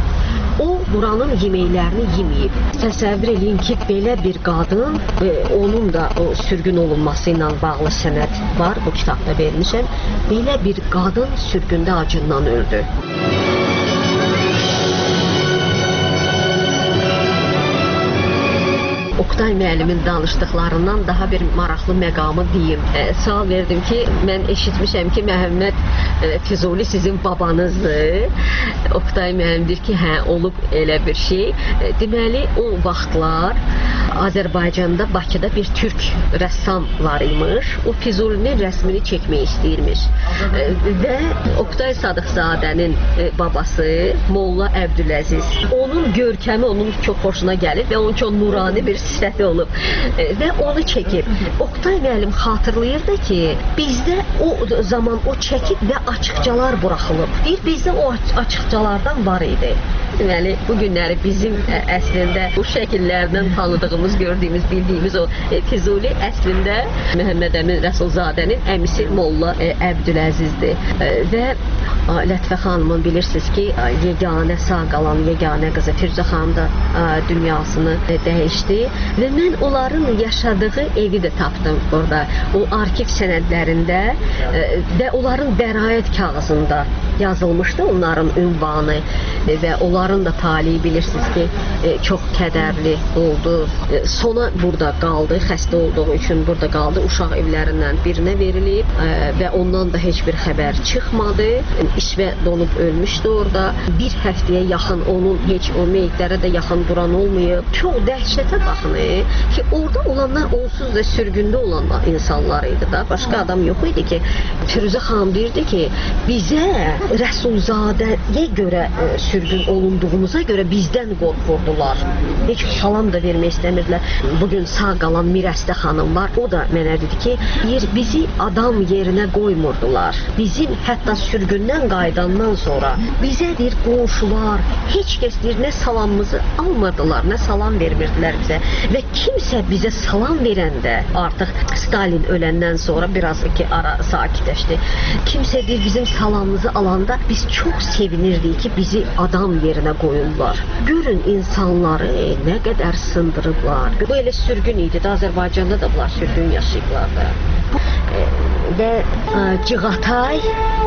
O buranın yeməklərini yeməyib. Təsəvvür edin ki, belə bir qadın, e, onun da o sürgün olunması ilə bağlı sənəd var, bu kitabda vermişəm. Belə bir qadın sürgündə acından öldü. Oqtay müəllimin danışdıqlarından daha bir maraqlı məqamı deyim. E, sual verdim ki, mən eşitmişəm ki, Məhəmməd e, Füzuli sizin babanızdır. Oqtay müəllim deyir ki, hə, olub elə bir şey. E, deməli, o vaxtlar Azərbaycanda, Bakıda bir türk rəssam var imiş. O Füzulinin rəsmini çəkmək istəyirmiş. E, və Oqtay Sadıqzadənin e, babası Molla Əbdüləziz. Onun görkəmi onun çox xoşuna gəlir və onun çox nurani bir sifəti olub e, və onu çəkib. Oqtay müəllim xatırlayırdı ki, bizdə o zaman o çəkib və açıqcalar buraxılıb. Deyir, bizdə o açıqcalardan var idi. Deməli, bu günləri bizim ə, əslində bu şəkillərdən tanıdığımız, gördüyümüz, bildiyimiz o e, Füzuli əslində Məhəmməd Əmin Rəsulzadənin əmisi Molla e, Əbdüləzizdir. E, və a, Lətifə xanımın bilirsiniz ki, a, yeganə sağ qalan yeganə qızı Firuzə xanım da a, dünyasını e, dəyişdi və mən onların yaşadığı evi də tapdım orada. O arxiv sənədlərində e, və onların bəraət kağızında yazılmışdı onların ünvanı e, və onların da talihi bilirsiniz ki, e, çox kədərli oldu. E, sona burada qaldı, xəstə olduğu üçün burada qaldı. Uşaq evlərindən birinə verilib e, və ondan da heç bir xəbər çıxmadı. işvə donub ölmüşdü orada. Bir həftəyə yaxın onun heç o meyitlərə də yaxın duran olmayıb. Çox dəhşətə baxın ki, orada olanlar onsuz da sürgündə olan insanlar idi da. Başqa adam yox idi ki, Firuzə xanım deyirdi ki, bizə Rəsulzadəyə görə e, sürgün olunduğumuza görə bizdən qorxurdular. Heç salam da vermək istəmirdilər. Bugün sağ qalan Mirəstə xanım var. O da mənə dedi ki, bizi adam yerinə qoymurdular. Bizim hətta sürgündən qayıdandan sonra bizə deyir qonşular, heç kəs deyir nə salamımızı almırdılar, nə salam vermirdilər bizə. Və kimsə bizə salam verəndə, artıq Stalin öləndən sonra biraz ki ara sakitləşdi. Kimsə deyir bizim salamımızı alanda biz çox sevinirdik ki, bizi adam yerinə qoyurlar. Görün insanları nə qədər sındırıblar. Bu elə sürgün idi. Azərbaycanda da bunlar sürgün yaşayıblar da. Və Cığatay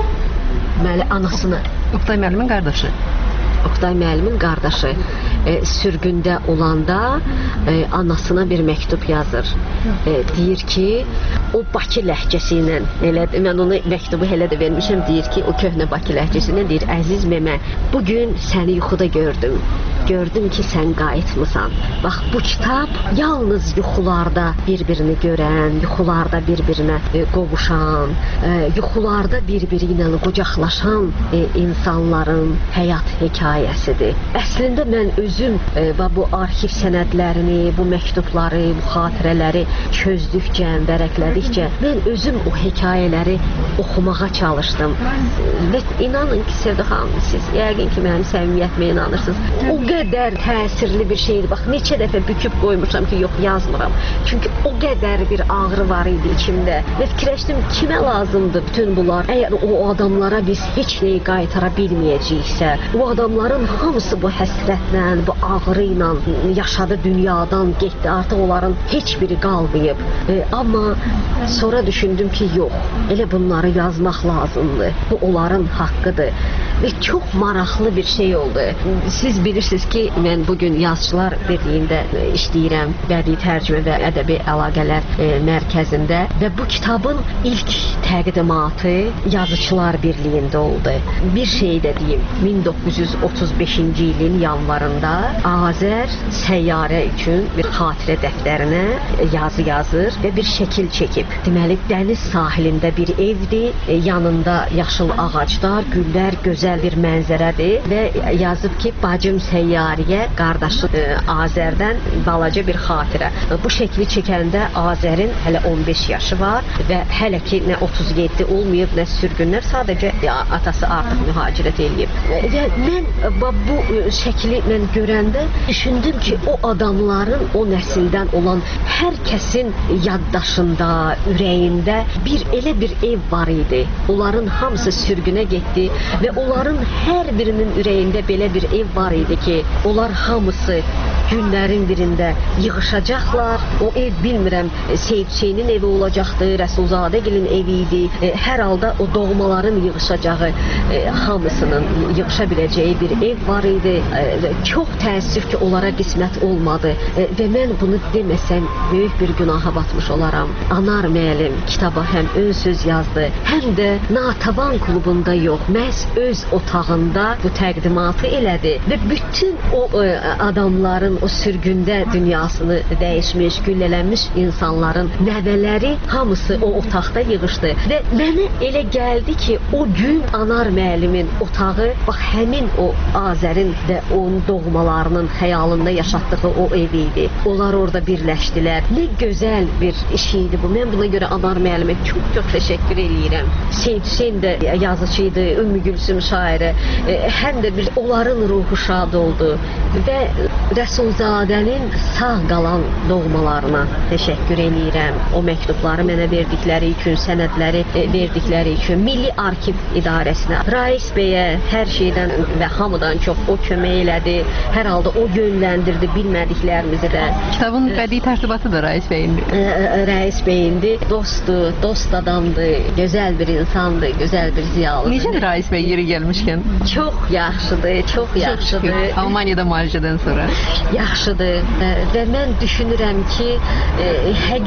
deməli anasını, Oqtay müəllimin qardaşı. Oqtay müəllimin qardaşı e, sürgündə olanda e, anasına bir məktub yazır. E, deyir ki, o Bakı ləhcəsi ilə, elə mən onu məktubu hələ də vermişəm, deyir ki, o köhnə Bakı ləhcəsi ilə deyir, əziz memə, bugün səni yuxuda gördüm. Gördüm ki, sən qayıtmısan. Bax, bu kitab yalnız yuxularda bir-birini görən, yuxularda bir-birinə e, qovuşan, e, yuxularda bir-biri ilə qucaqlaşan e, insanların həyat hekayəsidir. Əslində mən özüm e, bu arxiv sənədlərini, bu məktubları, bu xatirələri çözdükcə, vərəqlədikcə mən özüm o hekayələri oxumağa çalışdım. Və inanın ki, Sevda xanım, siz yəqin ki, mənim səmimiyyətimə inanırsınız. O qədər təsirli bir şeydir. Bax, neçə dəfə büküb qoymuşam ki, yox, yazmıram. Çünki o qədər bir ağrı var idi içimdə. Və fikirləşdim, kimə lazımdır bütün bunlar? Əgər o adamlara biz heç neyi qaytara bilməyəcəksə, o adamların hamısı bu həsrətlə, bu ağrı ilə yaşadı, dünyadan getdi. Artıq onların heç biri qalmayıb. E, amma sonra düşündüm ki, yox, elə bunları yazmaq lazımdır. Bu onların haqqıdır. Və çox maraqlı bir şey oldu. Siz bilirsiniz ki, mən bugün Yazıçılar Birliyində işləyirəm, bədii tərcümə və ədəbi əlaqələr e, mərkəzində və bu kitabın ilk təqdimatı Yazıçılar Birliyində oldu. Bir şey də deyim, min doqquz yüz otuz beşinci ilin yanvarında Azər Səyyarə üçün bir xatirə dəftərinə yazı yazır və bir şəkil çəkib. Deməli, dəniz sahilində bir evdir, e, yanında yaşıl ağaclar, güllər, gözəl bir mənzərədir və yazıb ki, bacım Səyyariyə, qardaşı e, Azərdən balaca bir xatirə. Bu şəkli çəkəndə Azərin hələ on beş yaşı var və hələ ki nə otuz yeddi olmayıb, nə sürgünlər, sadəcə ya, atası artıq mühacirət eləyib. Və mən bu şəkli mən görəndə düşündüm ki, o adamların, o nəsildən olan hər kəsin yaddaşında, ürəyində bir elə bir ev var idi. Onların hamısı sürgünə getdi və onların hər birinin ürəyində belə bir ev var idi ki, onlar hamısı günlərin birində yığışacaqlar. O ev bilmirəm, Seyid Hüseynin evi olacaqdı, Rəsulzadəgilin evi idi. E, hər halda o doğmaların yığışacağı, e, hamısının yığışa biləcəyi bir ev var idi. E, çox təəssüf ki, onlara qismət olmadı. E, və mən bunu deməsəm, böyük bir günaha batmış olaram. Anar müəllim kitaba həm ön söz yazdı, həm də Natəvan klubunda yox, məhz öz otağında bu təqdimatı elədi və bütün o e, adamların o sürgündə dünyasını dəyişmiş, güllələnmiş insanların nəvələri hamısı o otaqda yığışdı və mənə elə gəldi ki, o gün Anar müəllimin otağı bax həmin o Azərin və onun doğmalarının xəyalında yaşatdığı o ev idi. Onlar orada birləşdilər. Nə gözəl bir iş idi bu. Mən buna görə Anar müəllimə çox-çox təşəkkür eləyirəm. Seyid Hüseyn də yazıcı idi, Ümmü Gülsüm şairə. E, həm də bir onların ruhu şad oldu və Rəsulzadənin sağ qalan doğmalarına təşəkkür eləyirəm. O məktubları mənə verdikləri üçün, sənədləri e, verdikləri üçün, Milli Arxiv İdarəsinə, Rais bəyə hər şeydən və hamıdan çox o kömək elədi. Hər halda o yönləndirdi bilmədiklərimizi də. Kitabın bədii tərtibatı da Rais bəyindi. E, Rais bəyindi. Dostdur, dost adamdır, gözəl bir insandır, gözəl bir ziyalıdır. Necədir Rais bəy yeri gəlmişkən? Çox yaxşıdır, çox yaxşıdır. Almaniyada müalicədən sonra. Yaxşıdır və mən düşünürəm ki, e,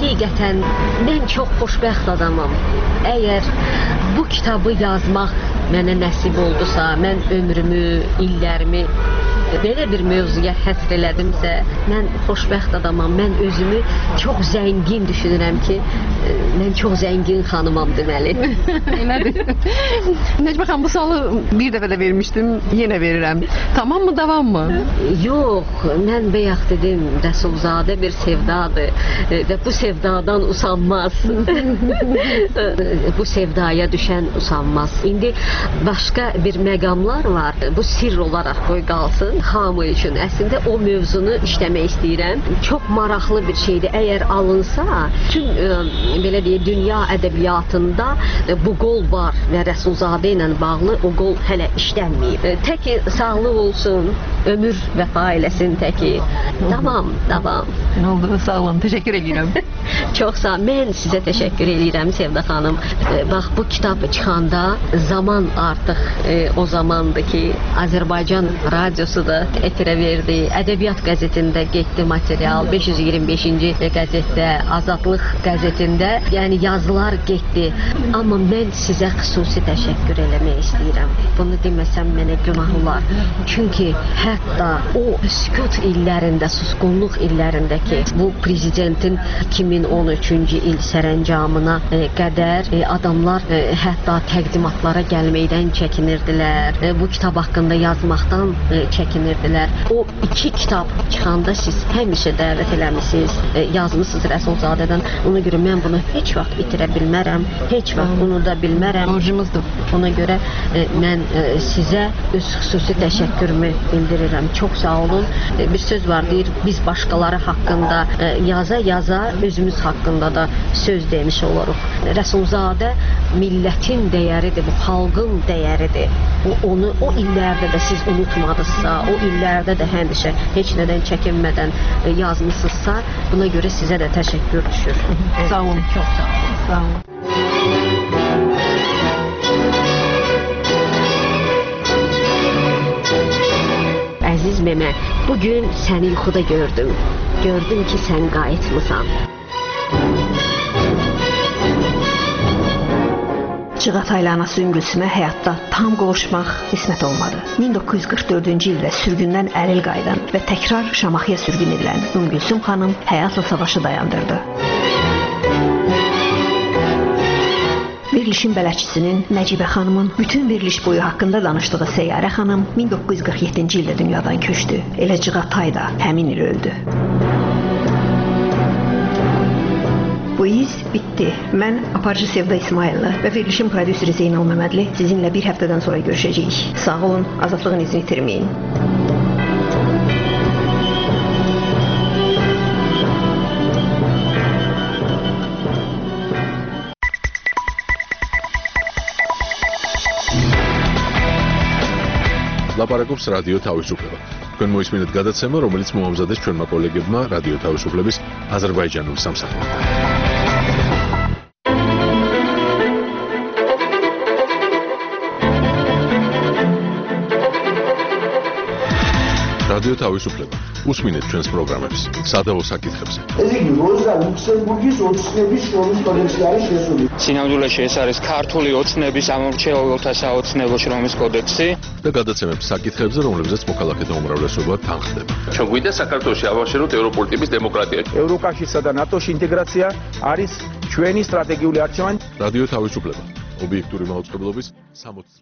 həqiqətən mən çox xoşbəxt adamam. Əgər bu kitabı yazmaq mənə nəsib oldusa, mən ömrümü, illərimi belə bir mövzuya həsr elədimsə, mən xoşbəxt adamam. Mən özümü çox zəngin düşünürəm ki, mən çox zəngin xanımam deməli. Elədir. Necmi xanım, bu sualı bir dəfə də vermişdim, yenə verirəm. Tamam mı, davam mı? Yox, mən bayaq dedim, Rəsulzadə bir sevdadır və bu sevdadan usanmaz. Bu sevdaya düşən usanmaz. İndi başqa bir məqamlar var. Bu sirr olaraq qoy qalsın. Hamı üçün əslində o mövzunu işləmək istəyirəm. Çox maraqlı bir şeydir. Əgər alınsa, bütün ə, belə deyək, dünya ədəbiyyatında ə, bu qol var və Rəsulzadə ilə bağlı o qol hələ işlənməyib. Təki sağlıq olsun, ömür vəfa eləsin təki. Davam, davam. Nə oldu? Sağ olun, təşəkkür edirəm. Çox sağ olun. Mən sizə təşəkkür edirəm Sevda xanım. E, bax, bu kitab çıxanda zaman artıq e, o zamandır ki, Azərbaycan radiosu da efirə verdi. Ədəbiyyat qəzetində getdi material. beş yüz iyirmi beşinci qəzetdə, Azadlıq qəzetində, yəni yazılar getdi. Amma mən sizə xüsusi təşəkkür eləmək istəyirəm. Bunu deməsəm mənə günah olar. Çünki hətta o sükut illərində, susqunluq illərindəki bu prezidentin iki min on üçüncü il sərəncamına e, qədər e, adamlar e, hətta təqdimatlara gəlməkdən çəkinirdilər. E, bu kitab haqqında yazmaqdan e, çəkinirdilər. O iki kitab çıxanda siz həmişə dəvət eləmisiniz, e, yazmısınız Rəsulzadədən. Ona görə mən bunu heç vaxt itirə bilmərəm, heç vaxt unuda bilmərəm. Borcumuzdur. Ona görə e, mən e, sizə öz xüsusi təşəkkürümü bildirirəm. Çox sağ olun. E, bir söz var, deyir, biz başqaları haqqında e, yaza-yaza özümüz haqqında da söz demiş oluruq. Rəsulzadə millətin dəyəridir, bu xalqın dəyəridir. O, onu o illərdə də siz unutmadınızsa, o illərdə də həmişə heç nədən çəkinmədən e, yazmısınızsa, buna görə sizə də təşəkkür düşür. Sağ olun. Çox sağ olun. Sağ olun. Əziz memə, bugün səni yuxuda gördüm. Gördüm ki, sən qayıtmısan. Çığatay ilə anası Üngülsümə həyatda tam qovuşmaq qismət olmadı. min doqquz yüz qırx dördüncü ildə sürgündən əlil qayıdan və təkrar Şamaxıya sürgün edilən Üngülsüm xanım həyatla savaşı dayandırdı. Verilişin bələdçisinin Nəcibə xanımın bütün veriliş boyu haqqında danışdığı Səyyarə xanım min doqquz yüz qırx yeddinci ildə dünyadan köçdü. Elə Cığatay da həmin il öldü. Bu iz bitdi. Mən aparıcı Sevda İsmayıllı və verilişin prodüseri Zeynal Məmmədli sizinlə bir həftədən sonra görüşəcəyik. Sağ olun, azadlığın izini itirməyin. ლაპარაკობს რადიო თავისუფლება. თქვენ მოისმინეთ გადაცემა, რომელიც მოამზადეს ჩვენმა კოლეგებმა რადიო თავისუფლების აზერბაიჯანულ სამსახურში. რადიო თავისუფლება. უსმინეთ ჩვენს პროგრამებს სადავო საკითხებზე. ეს იგი როზა ლუქსემბურგის ოცნების შრომის კოდექსი არის შესული. სინამდვილეში ეს არის ქართული ოცნების ამომრჩეველთა საოცნებო შრომის კოდექსი და გადაცემებს საკითხებზე, რომლებზეც მოქალაქეთა უმრავლესობა თანხდება. ჩვენ გვინდა საქართველოში ავაშენოთ ევროპული ტიპის დემოკრატია. ევროკავშირსა და ნატოში ინტეგრაცია არის ჩვენი სტრატეგიული არჩევანი. რადიო თავისუფლება. ობიექტური მაუწყებლობის სამოცდ